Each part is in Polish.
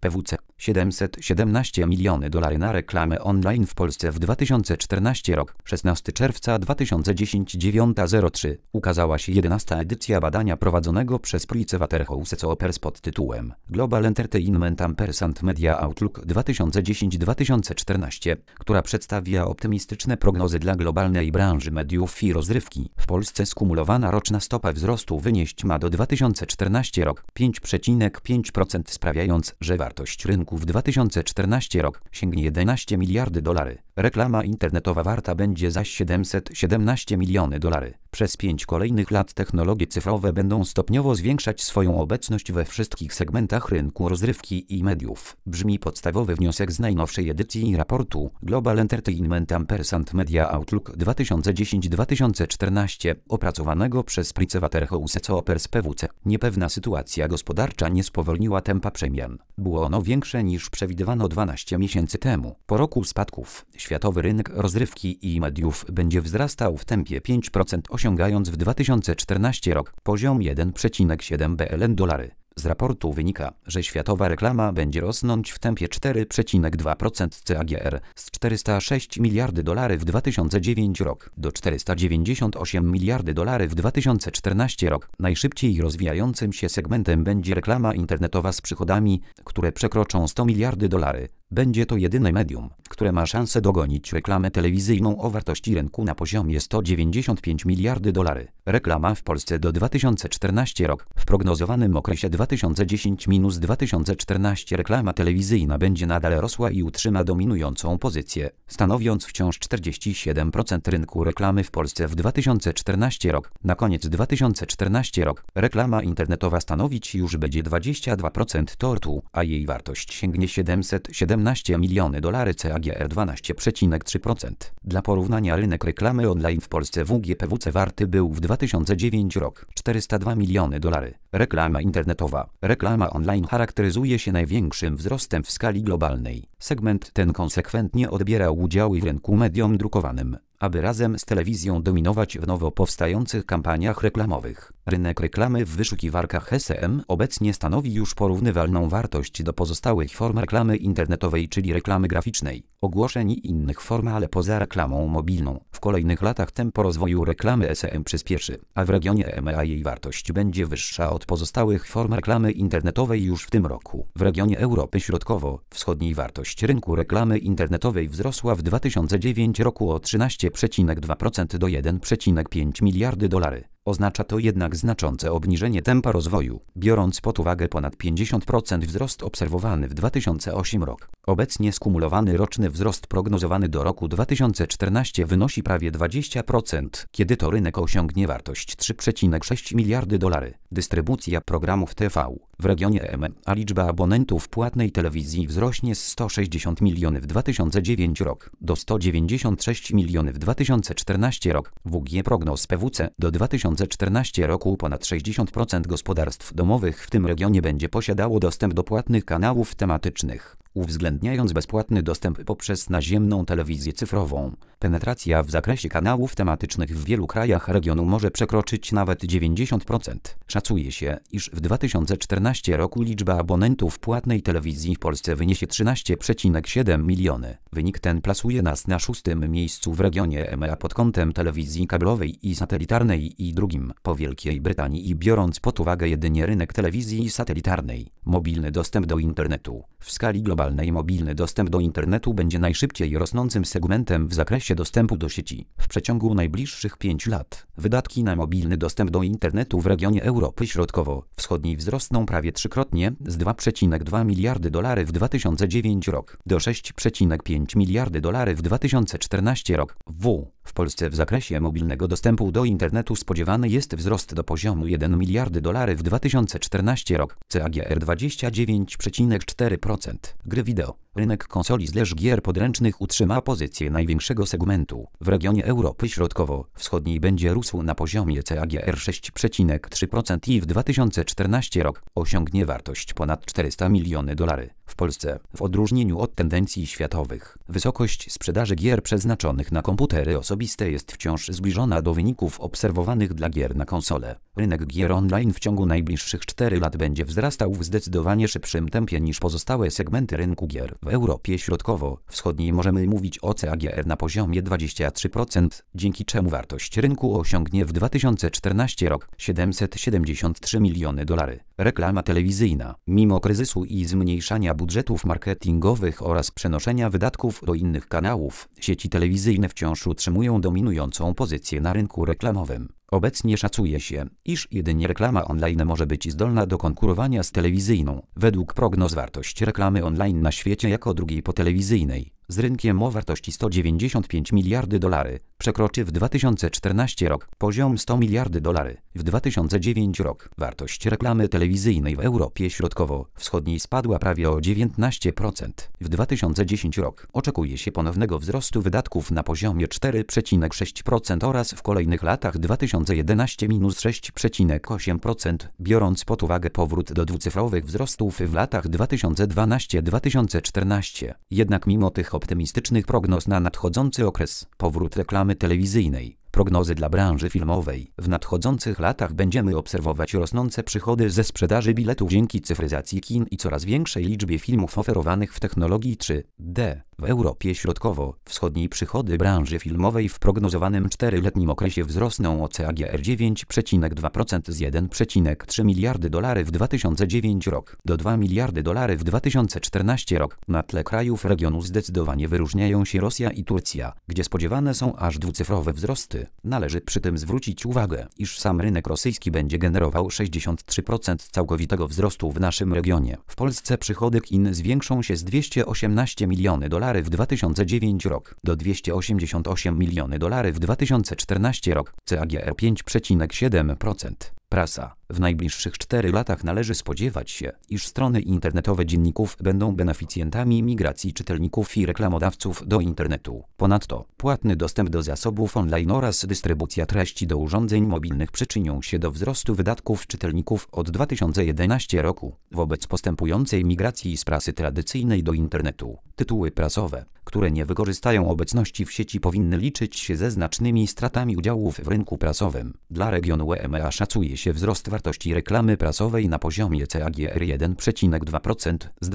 PWC 717 miliony dolarów na reklamę online w Polsce w 2014 rok. 16 czerwca 2010 9:03 ukazała się 11. edycja badania prowadzonego przez PricewaterhouseCoopers pod tytułem Global Entertainment & Media Outlook 2010-2014, która przedstawia optymistyczne prognozy dla globalnej branży mediów i rozrywki. W Polsce skumulowana roczna stopa wzrostu wynieść ma do 2014 rok 5,5%, sprawiając, że wartość rynku w 2014 rok sięgnie 11 miliardy dolarów. Reklama internetowa warta będzie zaś 717 miliony dolarów. Przez 5 kolejnych lat technologie cyfrowe będą stopniowo zwiększać swoją obecność we wszystkich segmentach rynku rozrywki i mediów. Brzmi podstawowy wniosek z najnowszej edycji raportu Global Entertainment & Media Outlook 2010-2014 opracowanego przez PricewaterhouseCoopers PwC. Niepewna sytuacja gospodarcza nie spowolniła tempa przemian. Było ono większe niż przewidywano 12 miesięcy temu. Po roku spadków światowy rynek rozrywki i mediów będzie wzrastał w tempie 5%, osiągając w 2014 rok poziom 1,7 billion dolarów. Z raportu wynika, że światowa reklama będzie rosnąć w tempie 4,2% CAGR z 406 miliardy dolarów w 2009 rok do 498 miliardy dolarów w 2014 rok. Najszybciej rozwijającym się segmentem będzie reklama internetowa z przychodami, które przekroczą 100 miliardy dolarów. Będzie to jedyne medium, które ma szansę dogonić reklamę telewizyjną o wartości rynku na poziomie 195 miliardy dolarów. Reklama w Polsce do 2014 rok. W prognozowanym okresie 2010-2014 reklama telewizyjna będzie nadal rosła i utrzyma dominującą pozycję, stanowiąc wciąż 47% rynku reklamy w Polsce w 2014 rok. Na koniec 2014 rok reklama internetowa stanowić już będzie 22% tortu, a jej wartość sięgnie 717 miliony dolarów CAGR 12,3%. Dla porównania rynek reklamy online w Polsce WGPWC warty był w 2009 rok 402 miliony dolarów. Reklama internetowa. Reklama online charakteryzuje się największym wzrostem w skali globalnej. Segment ten konsekwentnie odbierał udziały w rynku mediom drukowanym, aby razem z telewizją dominować w nowo powstających kampaniach reklamowych. Rynek reklamy w wyszukiwarkach SEM obecnie stanowi już porównywalną wartość do pozostałych form reklamy internetowej, czyli reklamy graficznej, ogłoszeń i innych form, ale poza reklamą mobilną. W kolejnych latach tempo rozwoju reklamy SEM przyspieszy, a w regionie EMEA jej wartość będzie wyższa od pozostałych form reklamy internetowej już w tym roku. W regionie Europy Środkowo-Wschodniej wartość rynku reklamy internetowej wzrosła w 2009 roku o 13,2% do 1,5 miliardy dolarów. Oznacza to jednak znaczące obniżenie tempa rozwoju, biorąc pod uwagę ponad 50% wzrost obserwowany w 2008 rok. Obecnie skumulowany roczny wzrost prognozowany do roku 2014 wynosi prawie 20%, kiedy to rynek osiągnie wartość 3,6 miliardy dolarów. Dystrybucja programów TV. W regionie EMEA liczba abonentów płatnej telewizji wzrośnie z 160 milionów w 2009 rok do 196 milionów w 2014 rok. WG prognoz PwC do 2014 roku ponad 60% gospodarstw domowych w tym regionie będzie posiadało dostęp do płatnych kanałów tematycznych, uwzględniając bezpłatny dostęp poprzez naziemną telewizję cyfrową. Penetracja w zakresie kanałów tematycznych w wielu krajach regionu może przekroczyć nawet 90%. Szacuje się, iż w 2014 roku liczba abonentów płatnej telewizji w Polsce wyniesie 13,7 miliony. Wynik ten plasuje nas na 6. miejscu w regionie EMEA pod kątem telewizji kablowej i satelitarnej i drugim po Wielkiej Brytanii i biorąc pod uwagę jedynie rynek telewizji satelitarnej. Mobilny dostęp do internetu. W skali globalnej mobilny dostęp do internetu będzie najszybciej rosnącym segmentem w zakresie dostępu do sieci. W przeciągu najbliższych 5 lat wydatki na mobilny dostęp do internetu w regionie Europy Środkowo-Wschodniej wzrosną prawie trzykrotnie z 2,2 miliardy dolarów w 2009 rok do 6,5 miliardy dolarów w 2014 rok. W Polsce w zakresie mobilnego dostępu do internetu spodziewany jest wzrost do poziomu 1 miliardy dolarów w 2014 rok, CAGR 29,4%. Gry wideo. Rynek konsoli/gier podręcznych utrzyma pozycję największego segmentu. W regionie Europy Środkowo-Wschodniej będzie rósł na poziomie CAGR 6,3% i w 2014 rok osiągnie wartość ponad 400 miliony dolarów. W Polsce, w odróżnieniu od tendencji światowych, wysokość sprzedaży gier przeznaczonych na komputery osobiste jest wciąż zbliżona do wyników obserwowanych dla gier na konsole. Rynek gier online w ciągu najbliższych 4 lat będzie wzrastał w zdecydowanie szybszym tempie niż pozostałe segmenty rynku gier. W Europie Środkowo-Wschodniej możemy mówić o CAGR na poziomie 23%, dzięki czemu wartość rynku osiągnie w 2014 rok 773 miliony dolarów. Reklama telewizyjna. Mimo kryzysu i zmniejszania budżetów marketingowych oraz przenoszenia wydatków do innych kanałów, sieci telewizyjne wciąż utrzymują dominującą pozycję na rynku reklamowym. Obecnie szacuje się, iż jedynie reklama online może być zdolna do konkurowania z telewizyjną. Według prognoz wartość reklamy online na świecie jako drugiej po telewizyjnej, z rynkiem o wartości 195 miliardy dolarów, przekroczy w 2014 rok poziom 100 miliardy dolarów. W 2009 rok wartość reklamy telewizyjnej w Europie Środkowo-Wschodniej spadła prawie o 19%. W 2010 rok oczekuje się ponownego wzrostu wydatków na poziomie 4,6% oraz w kolejnych latach 2011 minus 6,8%, biorąc pod uwagę powrót do dwucyfrowych wzrostów w latach 2012-2014. Jednak mimo tych optymistycznych prognoz na nadchodzący okres, powrót reklamy telewizyjnej, prognozy dla branży filmowej. W nadchodzących latach będziemy obserwować rosnące przychody ze sprzedaży biletów dzięki cyfryzacji kin i coraz większej liczbie filmów oferowanych w technologii 3D. W Europie Środkowo-Wschodniej przychody branży filmowej w prognozowanym 4-letnim okresie wzrosną o CAGR 9,2% z 1,3 miliardy dolarów w 2009 rok do 2 miliardy dolarów w 2014 rok. Na tle krajów regionu zdecydowanie wyróżniają się Rosja i Turcja, gdzie spodziewane są aż dwucyfrowe wzrosty. Należy przy tym zwrócić uwagę, iż sam rynek rosyjski będzie generował 63% całkowitego wzrostu w naszym regionie. W Polsce przychody kin zwiększą się z 218 miliony dolarów w 2009 rok do 288 miliony dolarów w 2014 rok, CAGR 5,7%. Prasa. W najbliższych 4 latach należy spodziewać się, iż strony internetowe dzienników będą beneficjentami migracji czytelników i reklamodawców do internetu. Ponadto, płatny dostęp do zasobów online oraz dystrybucja treści do urządzeń mobilnych przyczynią się do wzrostu wydatków czytelników od 2011 roku. Wobec postępującej migracji z prasy tradycyjnej do internetu, tytuły prasowe, które nie wykorzystają obecności w sieci, powinny liczyć się ze znacznymi stratami udziałów w rynku prasowym. Dla regionu EMEA szacuje się wzrost wartości reklamy prasowej na poziomie CAGR 1,2% z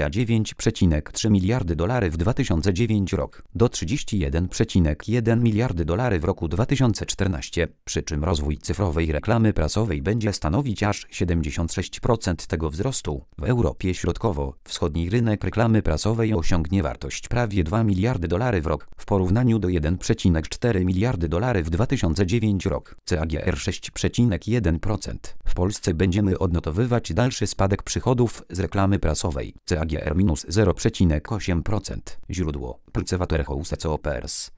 29,3 miliardy dolarów w 2009 rok do 31,1 miliardy dolarów w roku 2014, przy czym rozwój cyfrowej reklamy prasowej będzie stanowić aż 76% tego wzrostu. W Europie Środkowo-Wschodniej rynek reklamy prasowej osiągnie wartość prawie 2 miliardy dolarów w rok w porównaniu do 1,4 miliardy dolarów w 2009 rok, CAGR 6,1%. W Polsce będziemy odnotowywać dalszy spadek przychodów z reklamy prasowej, CAGR minus 0,8%. Źródło: Pulse Waterhouse Co Opers.